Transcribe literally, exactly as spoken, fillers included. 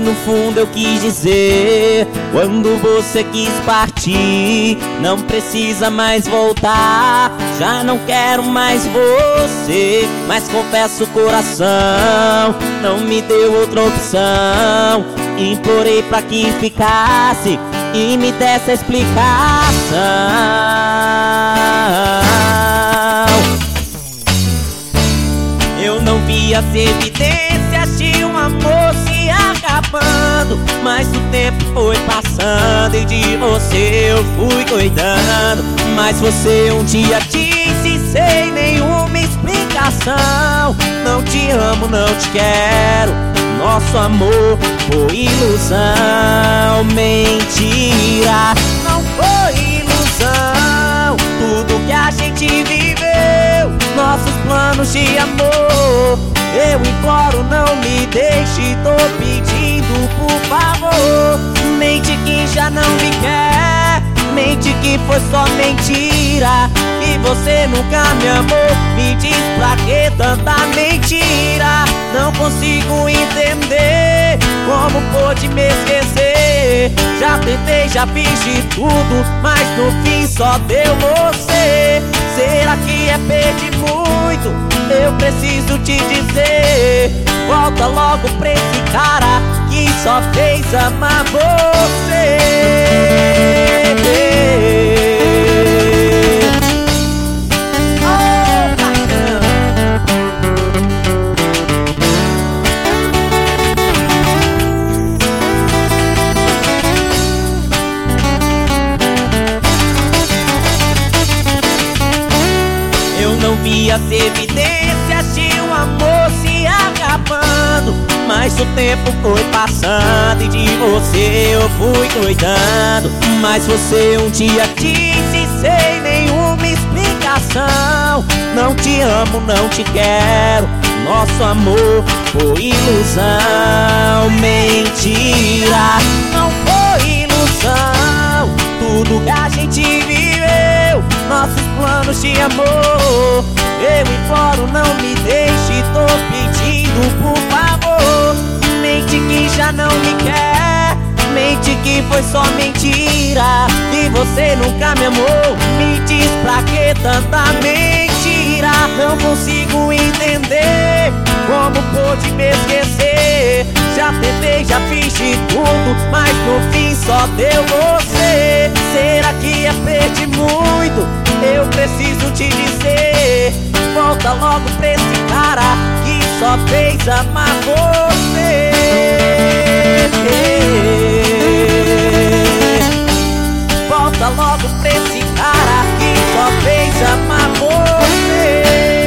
no fundo eu quis dizer, quando você quis partir, não precisa mais voltar. Já não quero mais você, mas confesso o coração não me deu outra opção. Implorei pra que ficasse e me desse a explicação. Eu não vi as evidências de um amor se acabando, mas o tempo foi passando e de você eu fui cuidando. Mas você um dia disse sem nenhuma explicação: não te amo, não te quero, nosso amor foi ilusão. Mentira, não foi ilusão, tudo que a gente viveu, nossos planos de amor. Eu imploro, não me deixe, tô pedindo por favor. Mente que já não me quer, mente que foi só mentira, que você nunca me amou. Me diz pra que tanta mentira? Não consigo entender como pôde me esquecer. Já tentei, já fiz de tudo, mas no fim só deu você. Será que é pedir muito? Eu preciso te dizer, volta logo pra esse cara que só fez amar você. Eu não vi as evidências de um amor se acabando, mas o tempo foi passando e de você eu fui cuidando. Mas você um dia disse sem nenhuma explicação: não te amo, não te quero, nosso amor foi ilusão. Mentira, não foi ilusão, tudo que a gente viveu, nossos planos de amor. Eu imploro, não me deixe, tô pedindo por favor. Mente que já não me quer, mente que foi só mentira, que você nunca me amou. Me diz pra que tanta mentira? Não consigo entender como pôde me esquecer. Já tentei, já fiz de tudo, mas no fim só deu você. Será que é pedir muito? Eu preciso te dizer, volta logo pra esse cara que só fez amar você. Volta logo pra esse cara que só fez amar você.